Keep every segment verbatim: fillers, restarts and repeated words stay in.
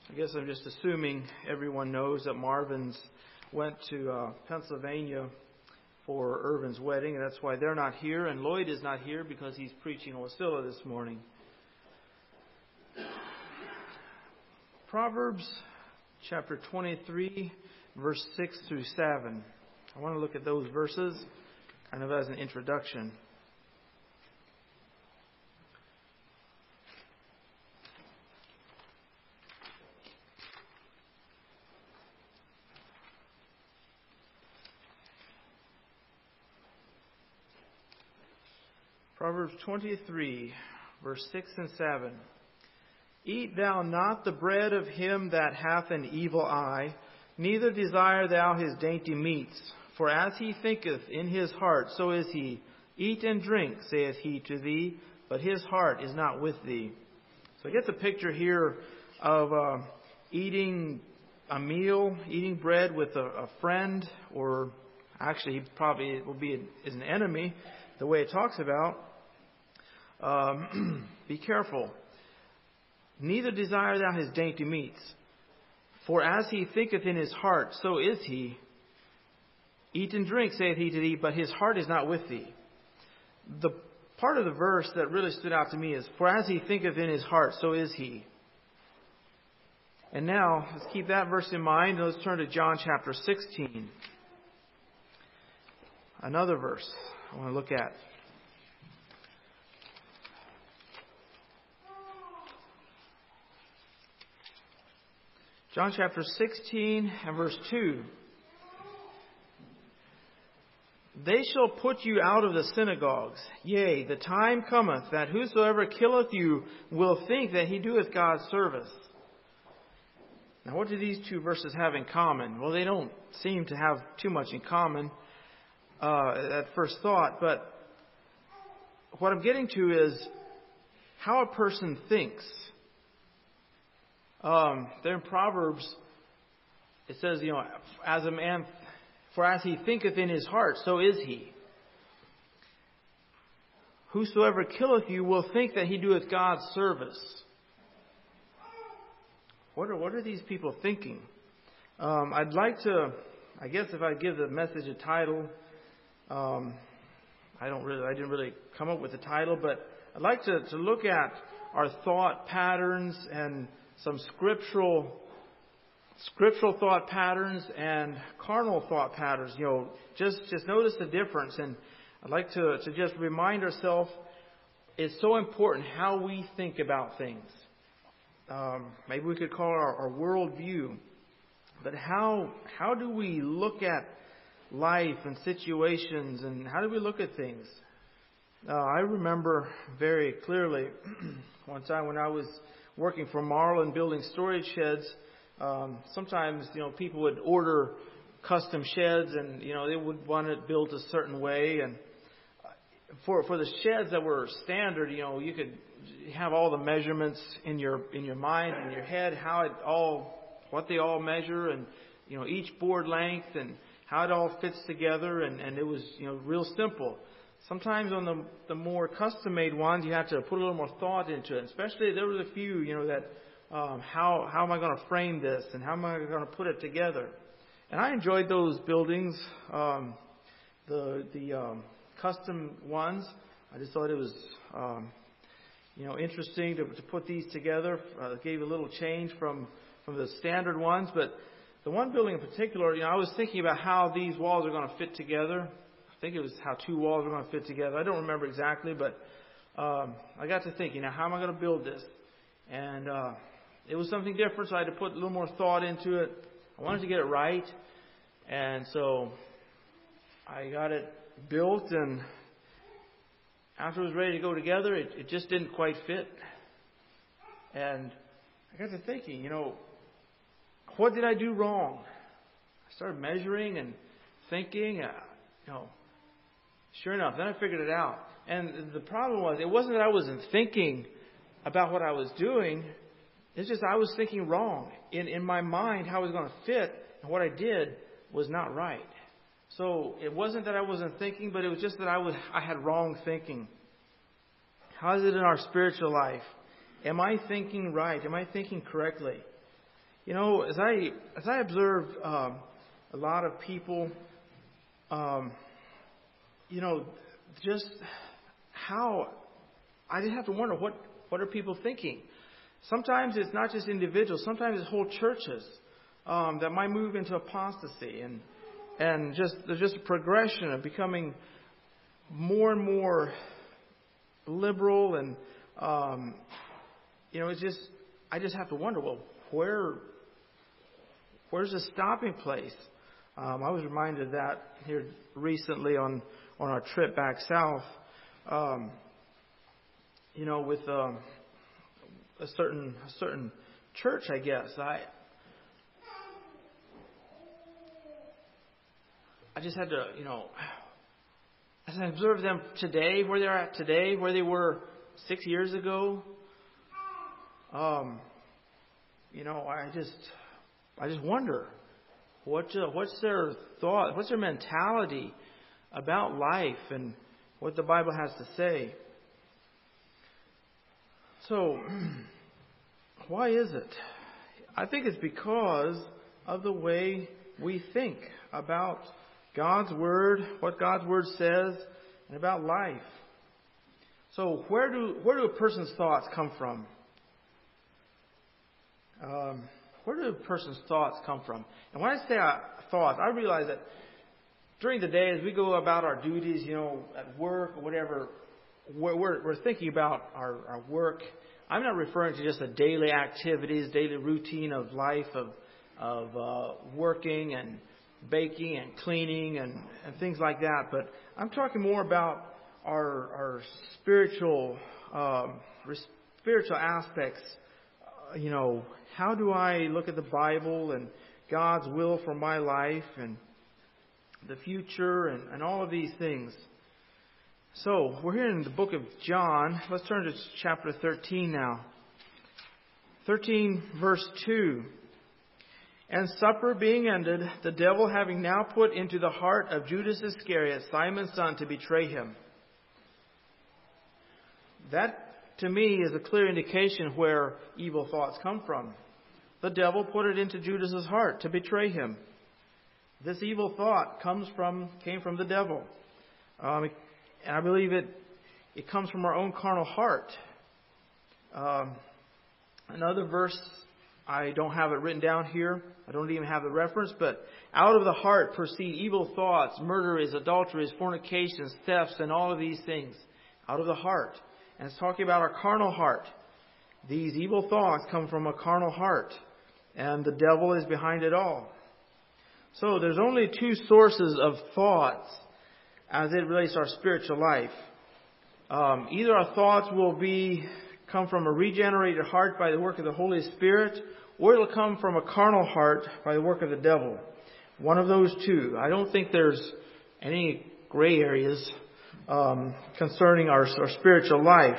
I guess I'm just assuming everyone knows that Marvin's went to uh, Pennsylvania for Irvin's wedding, and that's why they're not here. And Lloyd is not here because he's preaching Wasilla this morning. Proverbs chapter twenty-three, verse six through seven. I want to look at those verses kind of as an introduction. Proverbs twenty-three, verse six and seven. Eat thou not the bread of him that hath an evil eye, neither desire thou his dainty meats. For as he thinketh in his heart, so is he. Eat and drink, saith he to thee, but his heart is not with thee. So I get the picture here of uh, eating a meal, eating bread with a, a friend, or actually he probably will be as an enemy, the way it talks about. Um, be careful. Neither desire thou his dainty meats. For as he thinketh in his heart, so is he. Eat and drink, saith he to thee, but his heart is not with thee. The part of the verse that really stood out to me is, for as he thinketh in his heart, so is he. And now, let's keep that verse in mind, and let's turn to John chapter sixteen. Another verse I want to look at. John chapter sixteen and verse two. They shall put you out of the synagogues. Yea, the time cometh that whosoever killeth you will think that he doeth God's service. Now, what do these two verses have in common? Well, they don't seem to have too much in common uh, at first thought. But what I'm getting to is how a person thinks. Um, there in Proverbs, it says, you know, as a man, for as he thinketh in his heart, so is he. Whosoever killeth you will think that he doeth God's service. What are what are these people thinking? Um, I'd like to, I guess, if I give the message a title, um, I don't really, I didn't really come up with a title, but I'd like to, to look at our thought patterns and some scriptural scriptural thought patterns and carnal thought patterns. You know, just just notice the difference. And I'd like to, to just remind ourselves, it's so important how we think about things. Um, maybe we could call it our, our worldview. But how how do we look at life and situations, and how do we look at things? Uh, I remember very clearly one time when I was working for Marlin building storage sheds. Um, sometimes, you know, people would order custom sheds, and you know they would want it built a certain way. And for for the sheds that were standard, you know, you could have all the measurements in your in your mind, in your head, how it all, what they all measure, and you know each board length and how it all fits together, and, and it was you know real simple. Sometimes on the the more custom-made ones, you have to put a little more thought into it. Especially there was a few, you know, that um, how how am I going to frame this and how am I going to put it together? And I enjoyed those buildings, um, the the um, custom ones. I just thought it was um, you know interesting to, to put these together. Uh, it gave a little change from from the standard ones, but the one building in particular, you know, I was thinking about how these walls are going to fit together. I think it was how two walls are going to fit together. I don't remember exactly, but um, I got to thinking, now how am I going to build this? And uh, it was something different, so I had to put a little more thought into it. I wanted to get it right, and so I got it built, and after it was ready to go together, it, it just didn't quite fit. And I got to thinking, you know, what did I do wrong? I started measuring and thinking, uh, you know, sure enough, then I figured it out. And the problem was, it wasn't that I wasn't thinking about what I was doing. It's just I was thinking wrong. In in my mind, how it was going to fit, and what I did was not right. So it wasn't that I wasn't thinking, but it was just that I was I had wrong thinking. How is it in our spiritual life? Am I thinking right? Am I thinking correctly? You know, as I as I observe um, a lot of people, um, you know, just how I just have to wonder what what are people thinking. Sometimes it's not just individuals. Sometimes it's whole churches um, that might move into apostasy, and and just there's just a progression of becoming more and more liberal, and um, you know, it's just I just have to wonder, well, where where's the stopping place? Um, I was reminded of that here recently on on our trip back south. Um, you know, with um, a certain a certain church, I guess I. I just had to, you know, as I observe them today, where they're at today, where they were six years ago, um, you know, I just, I just wonder, what, uh, what's their thought, what's their mentality about life and what the Bible has to say. So, why is it? I think it's because of the way we think about God's Word, what God's Word says, and about life. So where do where do a person's thoughts come from? Um, where do a person's thoughts come from? And when I say uh, thoughts, I realize that during the day, as we go about our duties, you know, at work or whatever, we're, we're, we're thinking about our, our work. I'm not referring to just the daily activities, daily routine of life, of of uh, working and baking and cleaning and, and things like that. But I'm talking more about our, our spiritual um, spiritual aspects. Uh, you know, how do I look at the Bible and God's will for my life and the future and, and all of these things. So we're here in the book of John. Let's turn to chapter thirteen now. thirteen verse two. And supper being ended, the devil having now put into the heart of Judas Iscariot, Simon's son, to betray him. That, to me, is a clear indication where evil thoughts come from. The devil put it into Judas's heart to betray him. This evil thought comes from came from the devil. Um, and I believe it it comes from our own carnal heart. Um, another verse, I don't have it written down here. I don't even have the reference, but out of the heart proceed evil thoughts, murderers, adulteries, fornications, thefts, and all of these things. Out of the heart. And it's talking about our carnal heart. These evil thoughts come from a carnal heart. And the devil is behind it all. So there's only two sources of thoughts as it relates to our spiritual life. Um, either our thoughts will be come from a regenerated heart by the work of the Holy Spirit, or it'll come from a carnal heart by the work of the devil. One of those two. I don't think there's any gray areas um, concerning our, our spiritual life.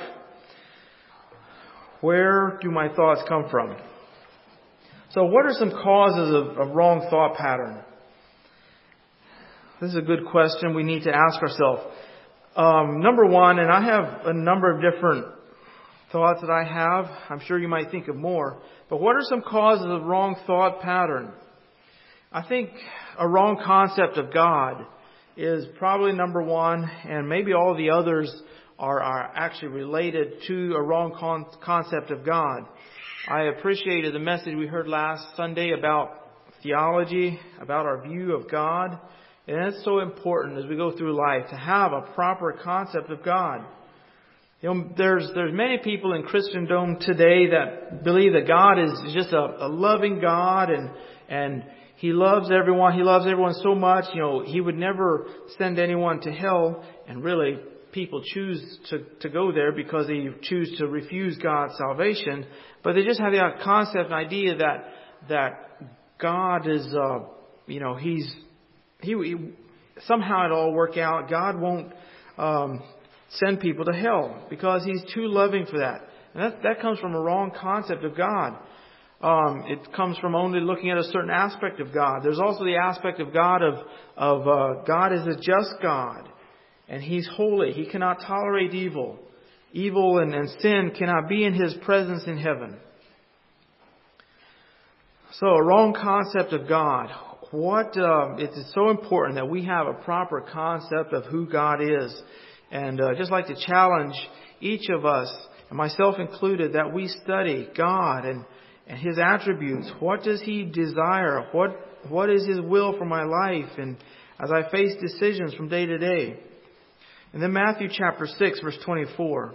Where do my thoughts come from? So what are some causes of, of wrong thought pattern? This is a good question we need to ask ourselves. Um, number one, and I have a number of different thoughts that I have. I'm sure you might think of more. But what are some causes of wrong thought pattern? I think a wrong concept of God is probably number one, and maybe all the others are, are actually related to a wrong con- concept of God. I appreciated the message we heard last Sunday about theology, about our view of God. And it's so important as we go through life to have a proper concept of God. You know, there's there's many people in Christendom today that believe that God is just a, a loving God and and He loves everyone. He loves everyone so much. You know, He would never send anyone to hell. And really, people choose to, to go there because they choose to refuse God's salvation. But they just have that concept and idea that that God is, uh, you know, He's he, he somehow it'll all work out. God won't um, send people to hell because He's too loving for that. And that that comes from a wrong concept of God. Um, it comes from only looking at a certain aspect of God. There's also the aspect of God of of uh, God is a just God, and He's holy. He cannot tolerate evil. Evil and, and sin cannot be in His presence in heaven. So a wrong concept of God. What uh, it is so important that we have a proper concept of who God is. And uh, just like to challenge each of us, and myself included, that we study God and, and His attributes. What does He desire? What What is His will for my life? And as I face decisions from day to day. And then Matthew chapter six, verse twenty-four.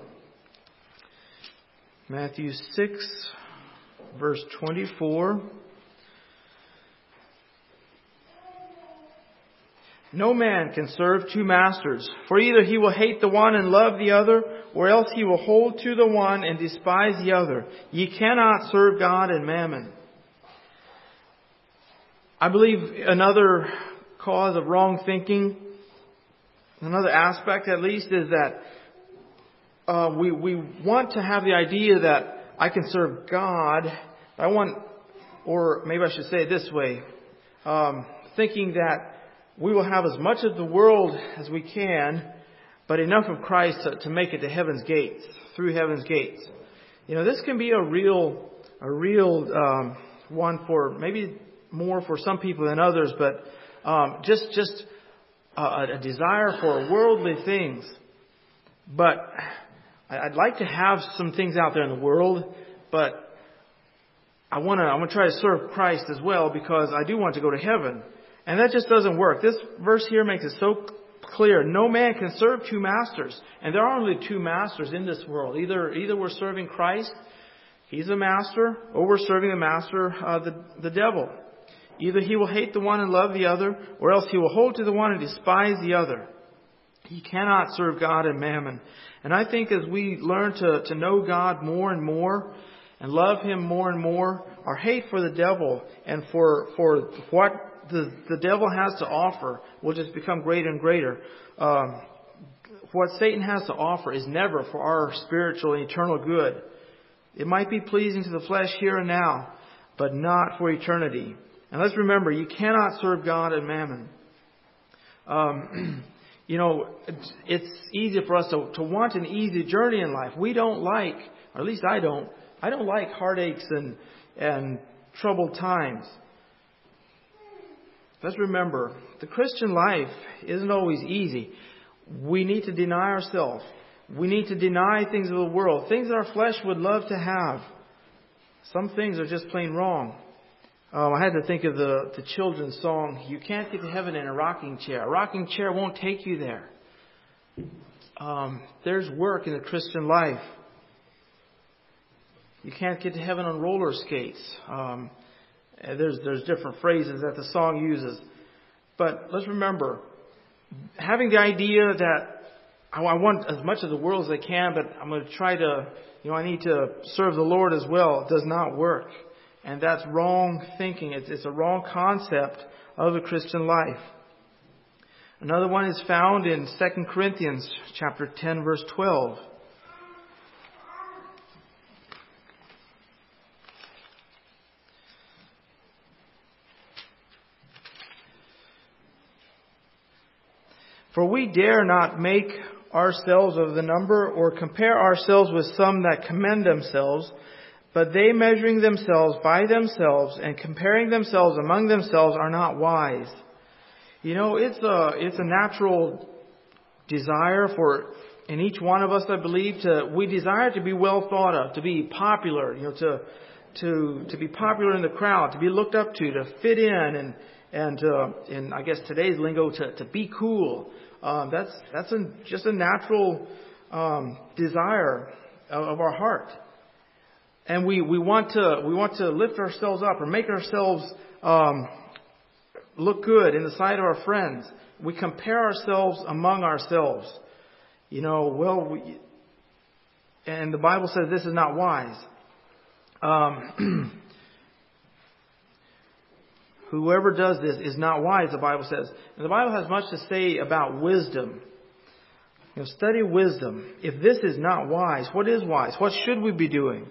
Matthew six, verse twenty-four. No man can serve two masters, for either he will hate the one and love the other, or else he will hold to the one and despise the other. Ye cannot serve God and mammon. I believe another cause of wrong thinking, another aspect at least, is that uh, we we want to have the idea that I can serve God. I want, or maybe I should say it this way, um, thinking that we will have as much of the world as we can, but enough of Christ to, to make it to heaven's gates, through heaven's gates. You know, this can be a real, a real um, one for maybe more for some people than others, but um, just just a, a desire for worldly things. But I'd like to have some things out there in the world, but I want to I want to try to serve Christ as well, because I do want to go to heaven. And that just doesn't work. This verse here makes it so clear. No man can serve two masters. And there are only two masters in this world. Either either we're serving Christ, He's a master, or we're serving the master, uh, the, the devil. Either he will hate the one and love the other, or else he will hold to the one and despise the other. He cannot serve God and mammon. And I think as we learn to, to know God more and more, and love Him more and more, our hate for the devil and for for what the, the devil has to offer will just become greater and greater. Um, what Satan has to offer is never for our spiritual and eternal good. It might be pleasing to the flesh here and now, but not for eternity. And let's remember, you cannot serve God and mammon. Um, you know, it's, it's easy for us to, to want an easy journey in life. We don't like, or at least I don't, I don't like heartaches and, and troubled times. Let's remember, the Christian life isn't always easy. We need to deny ourselves. We need to deny things of the world, things that our flesh would love to have. Some things are just plain wrong. Um, I had to think of the, the children's song, "You can't get to heaven in a rocking chair." A rocking chair won't take you there. Um, there's work in the Christian life. You can't get to heaven on roller skates. Um, there's there's different phrases that the song uses. But let's remember, having the idea that I want as much of the world as I can, but I'm going to try to, you know, I need to serve the Lord as well, it does not work. And that's wrong thinking. It's, it's a wrong concept of the Christian life. Another one is found in Second Corinthians chapter ten, verse twelve. For we dare not make ourselves of the number, or compare ourselves with some that commend themselves, but they, measuring themselves by themselves and comparing themselves among themselves, are not wise. You know, it's a it's a natural desire for in each one of us, I believe, to we desire to be well thought of, to be popular, you know, to to to be popular in the crowd, to be looked up to, to fit in, and and uh, in I guess today's lingo, to to be cool. Um, that's that's a, just a natural um, desire of, of our heart, and we, we want to we want to lift ourselves up or make ourselves um, look good in the sight of our friends. We compare ourselves among ourselves. You know, well, we, and the Bible says this is not wise. Um, Whoever does this is not wise, the Bible says. And the Bible has much to say about wisdom. You know, study wisdom. If this is not wise, what is wise? What should we be doing?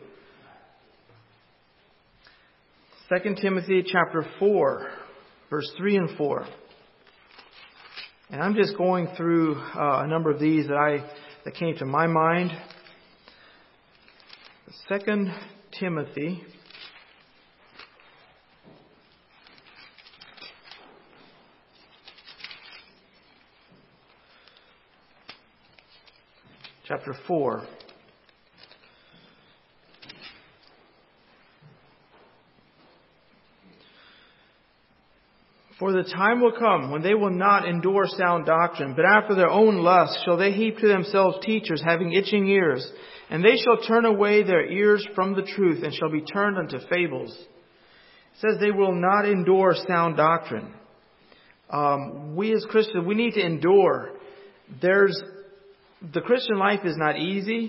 Second Timothy chapter four, verse three and four. And I'm just going through uh, a number of these that I that came to my mind. Second Timothy chapter four. For the time will come when they will not endure sound doctrine, but after their own lust shall they heap to themselves teachers having itching ears, and they shall turn away their ears from the truth, and shall be turned unto fables. It says they will not endure sound doctrine. Um, we as Christians, we need to endure. There's the Christian life is not easy,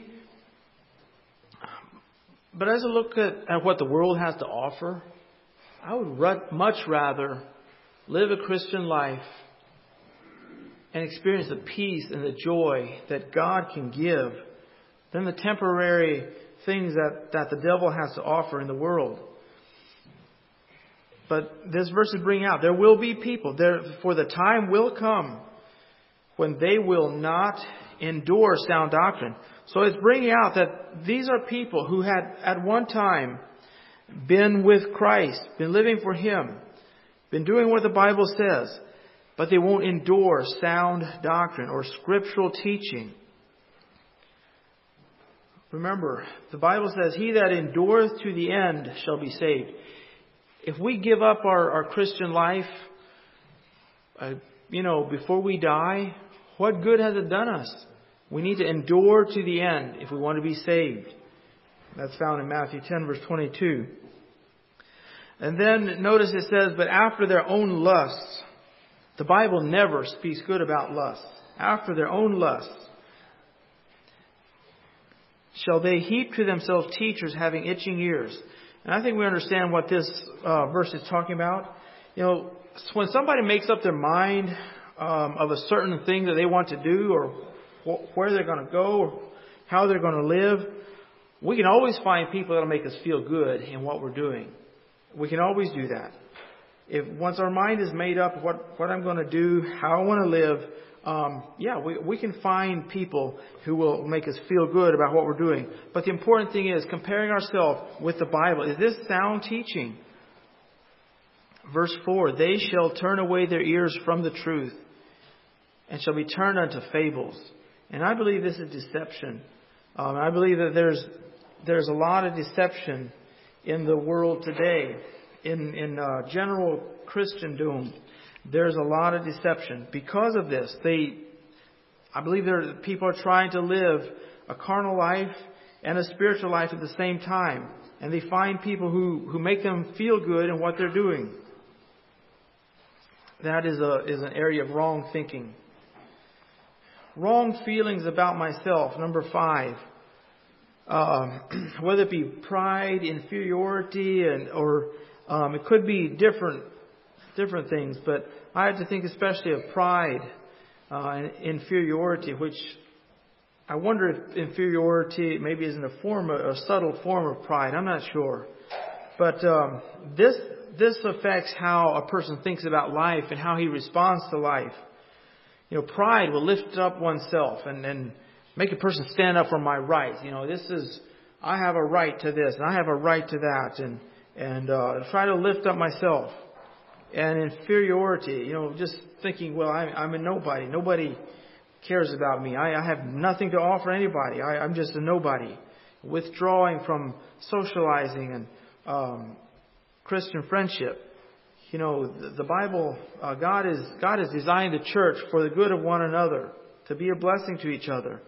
but as I look at, at what the world has to offer, I would r- much rather live a Christian life and experience the peace and the joy that God can give than the temporary things that, that the devil has to offer in the world. But this verse is bringing out, there will be people, there, for the time will come when they will not endure sound doctrine. So it's bringing out that these are people who had at one time been with Christ, been living for Him, been doing what the Bible says, but they won't endure sound doctrine or scriptural teaching. Remember, the Bible says, he that endureth to the end shall be saved. If we give up our, our Christian life, uh, you know, before we die, what good has it done us? We need to endure to the end if we want to be saved. That's found in Matthew ten, verse twenty-two. And then notice it says, but after their own lusts. The Bible never speaks good about lust. After their own lusts shall they heap to themselves teachers having itching ears. And I think we understand what this uh, verse is talking about. You know, when somebody makes up their mind um, of a certain thing that they want to do, or wh- where they're going to go, or how they're going to live, we can always find people that will make us feel good in what we're doing. We can always do that. If once our mind is made up, what what I'm going to do, how I want to live, um, yeah, we we can find people who will make us feel good about what we're doing. But the important thing is comparing ourselves with the Bible. Is this sound teaching? Verse four: they shall turn away their ears from the truth, and shall be turned unto fables. And I believe this is deception. Um, I believe that there's there's a lot of deception in the world today, in in uh, general Christendom. There's a lot of deception because of this. They, I believe, there people are trying to live a carnal life and a spiritual life at the same time, and they find people who who make them feel good in what they're doing. That is a is an area of wrong thinking. Wrong feelings about myself. Number five. Um, whether it be pride, inferiority, and or um, it could be different different things. But I have to think especially of pride uh, and inferiority, which I wonder if inferiority maybe isn't a form, a subtle form of pride. I'm not sure. But um, this this affects how a person thinks about life and how he responds to life. You know, pride will lift up oneself and and make a person stand up for my rights. You know, this is, I have a right to this, and I have a right to that, and and uh, try to lift up myself. And inferiority, you know, just thinking, well, I, I'm a nobody. Nobody cares about me. I, I have nothing to offer anybody. I, I'm just a nobody. Withdrawing from socializing and um, Christian friendship. You know, the, the Bible, uh, God is God has designed the church for the good of one another, to be a blessing to each other.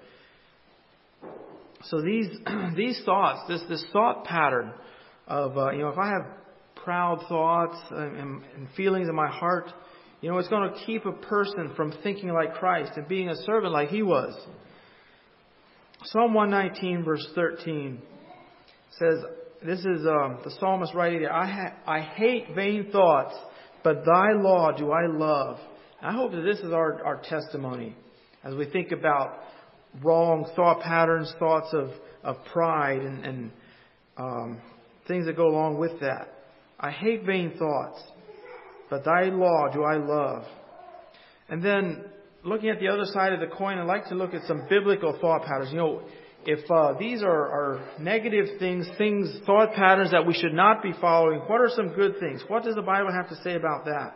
So these these thoughts, this this thought pattern of uh, you know, if I have proud thoughts and, and feelings in my heart, you know, it's going to keep a person from thinking like Christ and being a servant like He was. Psalm one nineteen verse thirteen says, this is um, the psalmist writing there, I ha- I hate vain thoughts, but Thy law do I love. And I hope that this is our, our testimony as we think about wrong thought patterns, thoughts of, of pride and, and um, things that go along with that. I hate vain thoughts, but Thy law do I love. And then looking at the other side of the coin, I'd like to look at some biblical thought patterns. You know, if uh, these are, are negative things, things, thought patterns that we should not be following, what are some good things? What does the Bible have to say about that?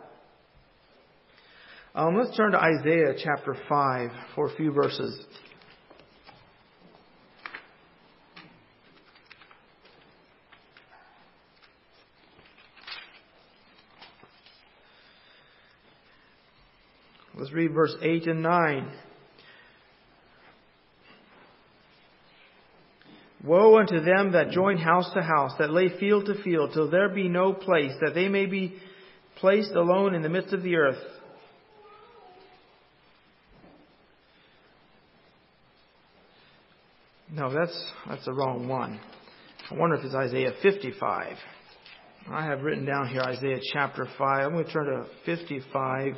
Um, let's turn to Isaiah chapter five for a few verses. Let's read verse eight and nine. Woe unto them that join house to house, that lay field to field, till there be no place, that they may be placed alone in the midst of the earth. No, that's that's the wrong one. I wonder if it's Isaiah fifty-five. I have written down here Isaiah chapter five. I'm going to turn to fifty-five.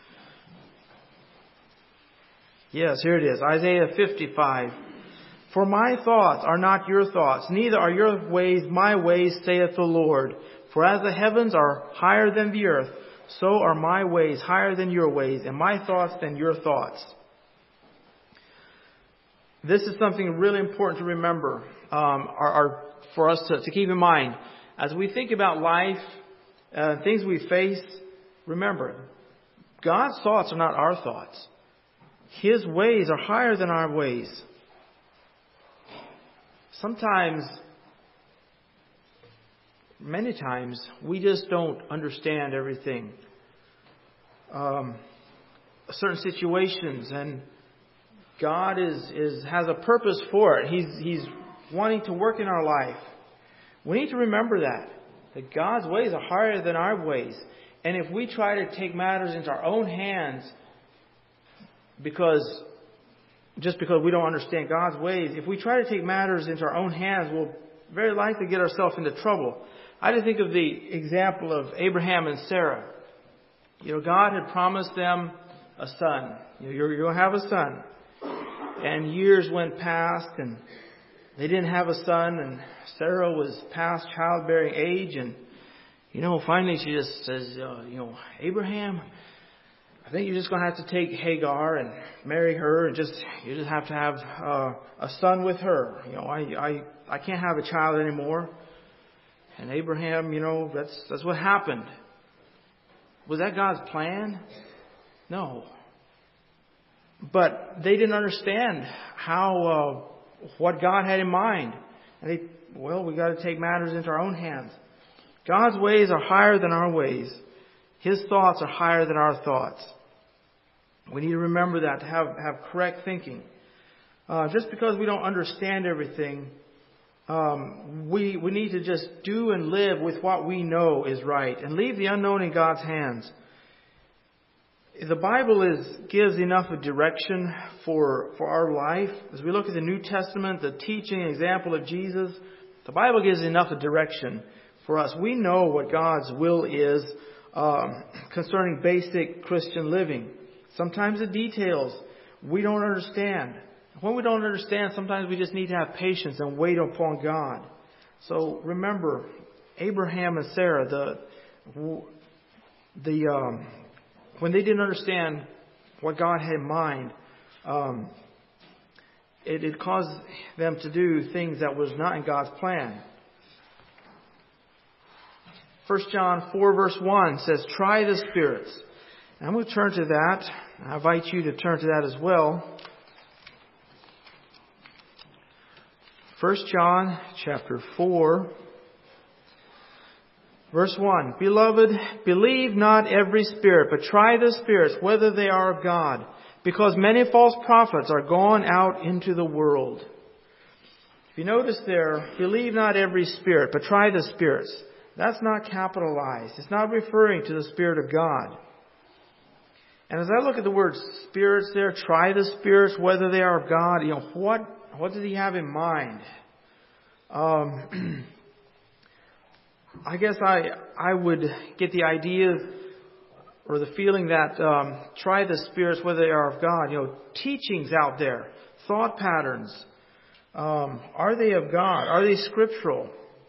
Yes, here it is. Isaiah fifty-five. For my thoughts are not your thoughts, neither are your ways my ways, saith the Lord. For as the heavens are higher than the earth, so are my ways higher than your ways, and my thoughts than your thoughts. This is something really important to remember, um, are, are for us to, to keep in mind. As we think about life, uh, things we face, remember, God's thoughts are not our thoughts. His ways are higher than our ways. Sometimes, many times, we just don't understand everything. Um, certain situations, and God is, is has a purpose for it. He's He's wanting to work in our life. We need to remember that. That God's ways are higher than our ways. And if we try to take matters into our own hands, because just because we don't understand God's ways, if we try to take matters into our own hands, we'll very likely get ourselves into trouble. I just think of the example of Abraham and Sarah. You know, God had promised them a son. You know, you're, you're going to have a son. And years went past, and they didn't have a son, and Sarah was past childbearing age, and, you know, finally she just says, uh, you know, Abraham, I think you're just going to have to take Hagar and marry her, and just you just have to have uh, a son with her. You know, I I I can't have a child anymore. And Abraham, you know, that's that's what happened. Was that God's plan? No. But they didn't understand how uh, what God had in mind, and they well, we got to take matters into our own hands. God's ways are higher than our ways. His thoughts are higher than our thoughts. We need to remember that, to have, have correct thinking. Uh, just because we don't understand everything, um, we, we need to just do and live with what we know is right and leave the unknown in God's hands. The Bible is gives enough of direction for, for our life. As we look at the New Testament, the teaching and example of Jesus, the Bible gives enough of direction for us. We know what God's will is um, concerning basic Christian living. Sometimes the details we don't understand. When we don't understand, sometimes we just need to have patience and wait upon God. So remember, Abraham and Sarah, the the um, when they didn't understand what God had in mind, um, it, it caused them to do things that was not in God's plan. First John four verse one says, "Try the spirits." And I'm going to turn to that. I invite you to turn to that as well. First John chapter four, verse one. "Beloved, believe not every spirit, but try the spirits, whether they are of God, because many false prophets are gone out into the world." If you notice there, believe not every spirit, but try the spirits. That's not capitalized. It's not referring to the Spirit of God. And as I look at the word spirits there, try the spirits, whether they are of God, you know, what, what does he have in mind? Um, I guess I, I would get the idea or the feeling that, um, try the spirits, whether they are of God, you know, teachings out there, thought patterns. Um, are they of God? Are they scriptural?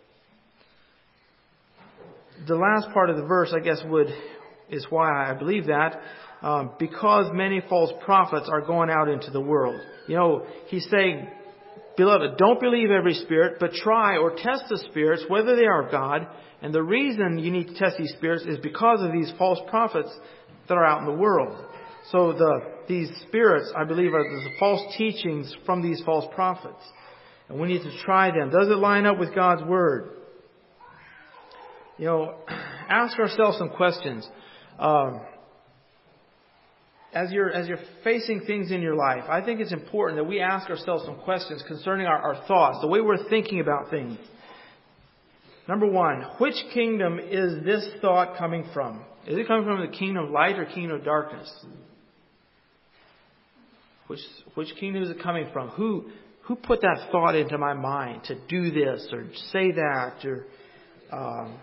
The last part of the verse, I guess, would is why I believe that. Um, because many false prophets are going out into the world. You know, he's saying, "Beloved, don't believe every spirit, but try or test the spirits, whether they are of God." And the reason you need to test these spirits is because of these false prophets that are out in the world. So the these spirits, I believe, are the false teachings from these false prophets. And we need to try them. Does it line up with God's Word? You know, ask ourselves some questions. Um, as you're as you're facing things in your life, I think it's important that we ask ourselves some questions concerning our, our thoughts, the way we're thinking about things. Number one, which kingdom is this thought coming from? Is it coming from the kingdom of light or kingdom of darkness? Which which kingdom is it coming from? Who who put that thought into my mind to do this or say that? Or um,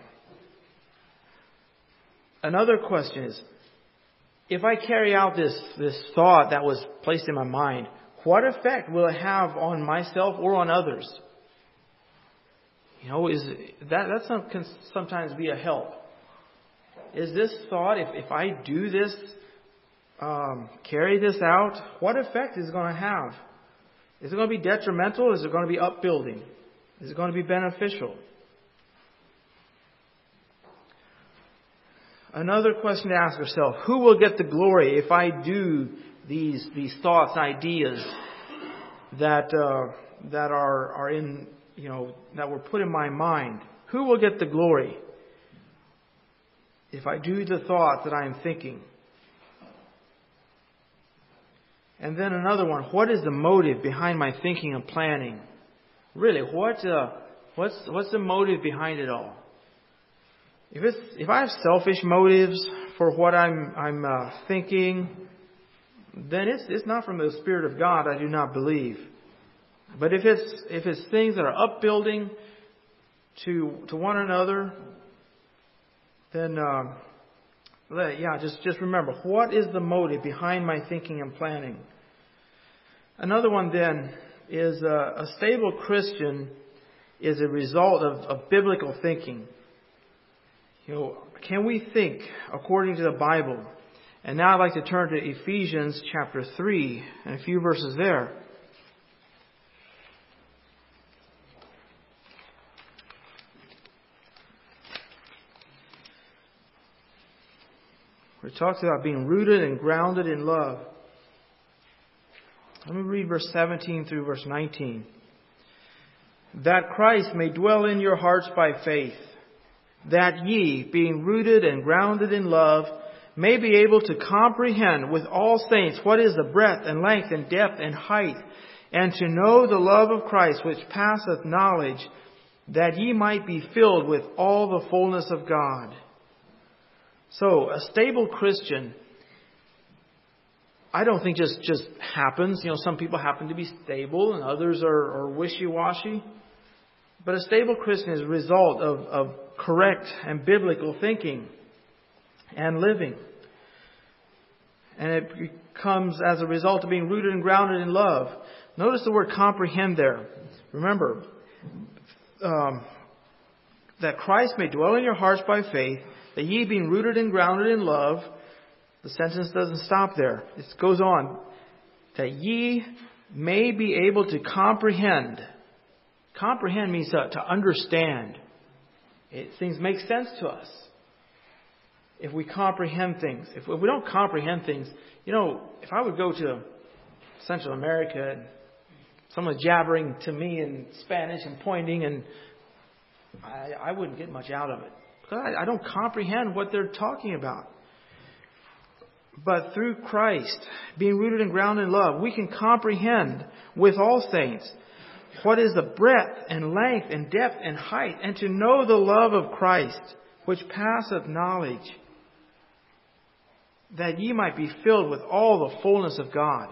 another question is, if I carry out this this thought that was placed in my mind, what effect will it have on myself or on others? You know, is that that some, can sometimes be a help. Is this thought, if, if I do this, um, carry this out, what effect is it going to have? Is it going to be detrimental? Is it going to be upbuilding? Is it going to be beneficial? Another question to ask yourself, who will get the glory if I do these these thoughts, ideas that uh, that are are in you know that were put in my mind? Who will get the glory if I do the thought that I am thinking? And then another one, what is the motive behind my thinking and planning? Really, what uh, what's what's the motive behind it all? If it's if I have selfish motives for what I'm I'm uh, thinking, then it's it's not from the Spirit of God. I do not believe. But if it's if it's things that are upbuilding to to one another, then uh, yeah, just just remember, what is the motive behind my thinking and planning? Another one then is uh, a stable Christian is a result of, of biblical thinking. You know, can we think according to the Bible? And now I'd like to turn to Ephesians chapter three and a few verses there. Where it talks about being rooted and grounded in love. Let me read verse seventeen through verse nineteen. That Christ may dwell in your hearts by faith, that ye, being rooted and grounded in love, may be able to comprehend with all saints what is the breadth and length and depth and height, and to know the love of Christ which passeth knowledge, that ye might be filled with all the fullness of God. So, a stable Christian, I don't think just, just happens. You know, some people happen to be stable and others are, are wishy-washy. But a stable Christian is a result of, of correct and biblical thinking and living. And it comes as a result of being rooted and grounded in love. Notice the word comprehend there. Remember, um, that Christ may dwell in your hearts by faith, that ye being rooted and grounded in love. The sentence doesn't stop there. It goes on. That ye may be able to comprehend. Comprehend means to, to understand. It, things make sense to us if we comprehend things. If, if we don't comprehend things, you know, if I would go to Central America and someone jabbering to me in Spanish and pointing, and I, I wouldn't get much out of it. Because I, I don't comprehend what they're talking about. But through Christ, being rooted and grounded in love, we can comprehend with all saints what is the breadth and length and depth and height, and to know the love of Christ, which passeth knowledge, that ye might be filled with all the fullness of God.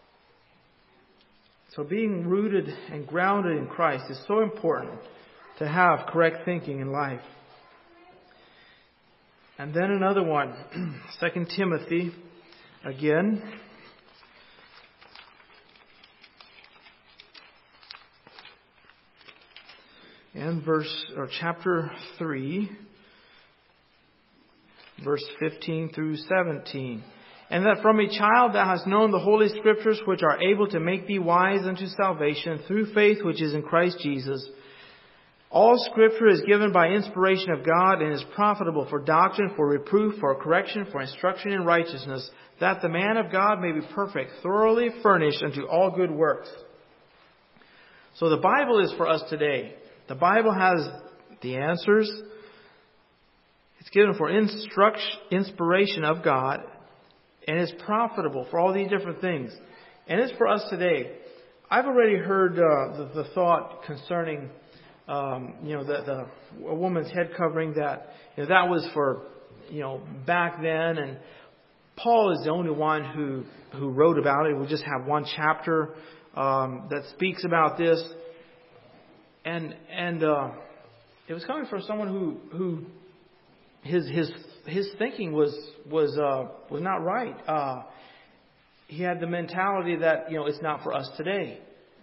So being rooted and grounded in Christ is so important to have correct thinking in life. And then another one, Second Timothy, again. And verse or chapter three, verse fifteen through seventeen. And that from a child thou hast known the Holy Scriptures, which are able to make thee wise unto salvation through faith which is in Christ Jesus. All Scripture is given by inspiration of God and is profitable for doctrine, for reproof, for correction, for instruction in righteousness, that the man of God may be perfect, thoroughly furnished unto all good works. So the Bible is for us today. The Bible has the answers. It's given for instruction, inspiration of God. And it's profitable for all these different things. And it's for us today. I've already heard uh, the, the thought concerning, um, you know, the, the a woman's head covering, that you know, that was for, you know, back then. And Paul is the only one who, who wrote about it. We just have one chapter um, that speaks about this. And and uh, it was coming from someone who who his his his thinking was was uh, was not right. Uh, he had the mentality that, you know, it's not for us today.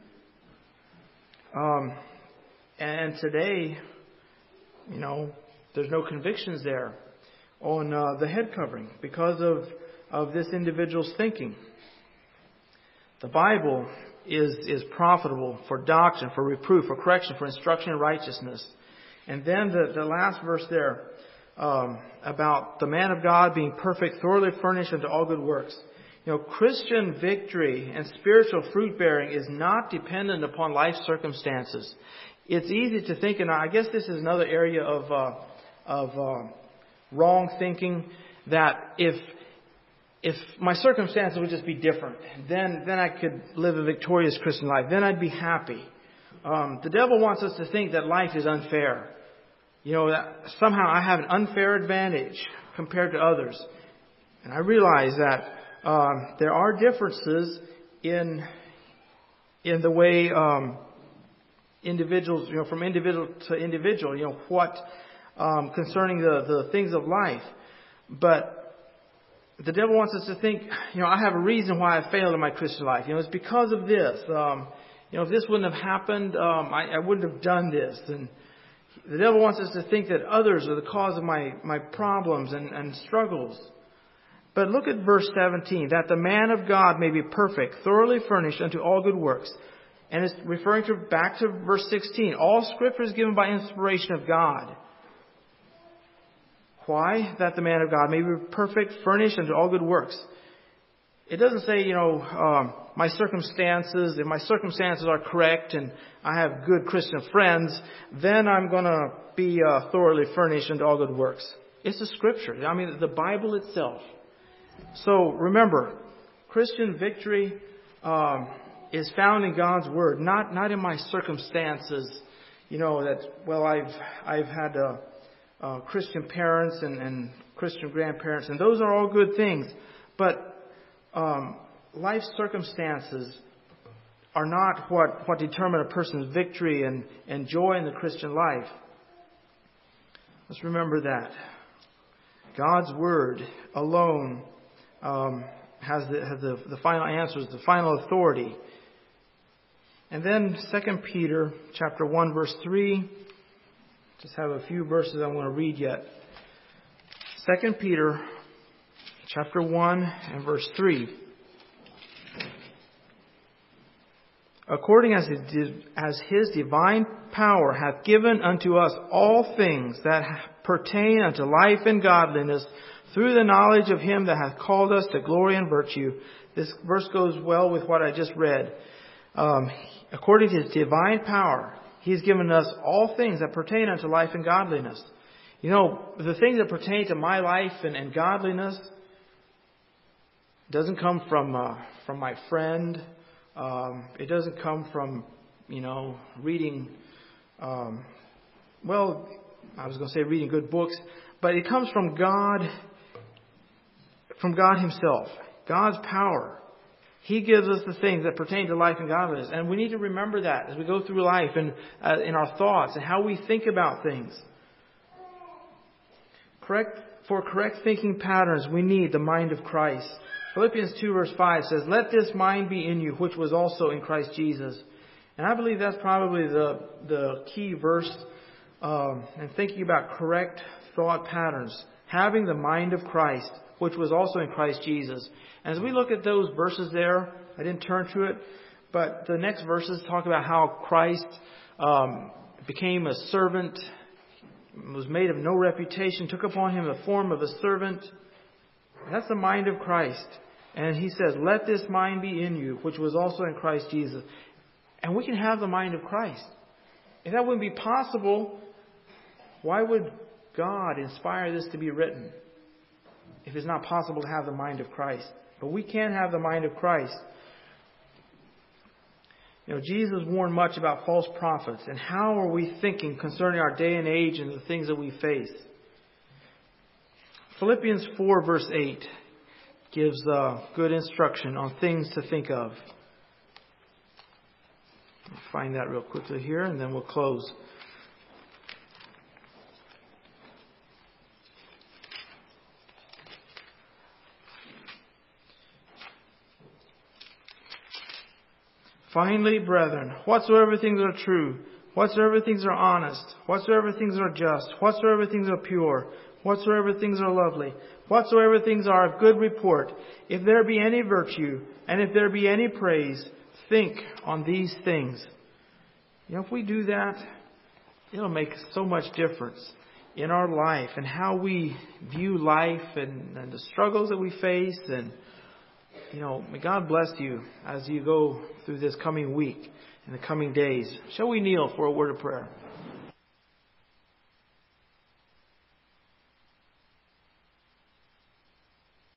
Um, and today, you know, there's no convictions there on uh, the head covering because of of this individual's thinking. The Bible is is profitable for doctrine, for reproof, for correction, for instruction in righteousness. And then the, the last verse there um, about the man of God being perfect, thoroughly furnished unto all good works. You know, Christian victory and spiritual fruit bearing is not dependent upon life circumstances. It's easy to think, and I guess this is another area of uh, of uh, wrong thinking, that if If my circumstances would just be different, then then I could live a victorious Christian life. Then I'd be happy. Um, the devil wants us to think that life is unfair. You know, that somehow I have an unfair advantage compared to others. And I realize that um, there are differences in in the way um, individuals, you know, from individual to individual, you know, what um, concerning the, the things of life. But the devil wants us to think, you know, I have a reason why I failed in my Christian life. You know, it's because of this. Um, you know, if this wouldn't have happened, um, I, I wouldn't have done this. And the devil wants us to think that others are the cause of my, my problems and, and struggles. But look at verse seventeen, that the man of God may be perfect, thoroughly furnished unto all good works. And it's referring to back to verse sixteen. All Scripture is given by inspiration of God. Why? That the man of God may be perfect, furnished unto all good works. It doesn't say, you know, um, my circumstances, if my circumstances are correct and I have good Christian friends, then I'm going to be uh, thoroughly furnished unto all good works. It's a Scripture. I mean, the Bible itself. So remember, Christian victory um, is found in God's Word, not not in my circumstances. You know that, well, I've I've had a Uh, Christian parents and, and Christian grandparents, and those are all good things. But um, life circumstances are not what, what determine a person's victory and, and joy in the Christian life. Let's remember that. God's Word alone um, has, the, has the, the final answers, the final authority. And then Second Peter chapter one, verse three. Just have a few verses I want to read yet. Second Peter chapter one and verse three. According as his, as his divine power hath given unto us all things that pertain unto life and godliness, through the knowledge of him that hath called us to glory and virtue. This verse goes well with what I just read. Um, according to his divine power, He's given us all things that pertain unto life and godliness. You know, the things that pertain to my life and, and godliness doesn't come from uh, from my friend. Um, it doesn't come from, you know, reading, um, well, I was going to say reading good books, but it comes from God, from God Himself, God's power. He gives us the things that pertain to life and godliness. And we need to remember that as we go through life and uh, in our thoughts and how we think about things. Correct, for correct thinking patterns, we need the mind of Christ. Philippians two verse five says, let this mind be in you, which was also in Christ Jesus. And I believe that's probably the, the key verse um, in thinking about correct thought patterns. Having the mind of Christ, which was also in Christ Jesus. As we look at those verses there, I didn't turn to it, but the next verses talk about how Christ um, became a servant, was made of no reputation, took upon Him the form of a servant. That's the mind of Christ. And He says, let this mind be in you, which was also in Christ Jesus. And we can have the mind of Christ. If that wouldn't be possible, why would God inspire this to be written? if it's not possible to have the mind of Christ. But we can have the mind of Christ. You know, Jesus warned much about false prophets. And how are we thinking concerning our day and age and the things that we face? Philippians four verse eight gives uh, good instruction on things to think of. I'll find that real quickly here and then we'll close. Finally, brethren, whatsoever things are true, whatsoever things are honest, whatsoever things are just, whatsoever things are pure, whatsoever things are lovely, whatsoever things are of good report, if there be any virtue, and if there be any praise, think on these things. You know, if we do that, it'll make so much difference in our life and how we view life and, and the struggles that we face. And, you know, may God bless you as you go through this coming week and the coming days. Shall we kneel for a word of prayer?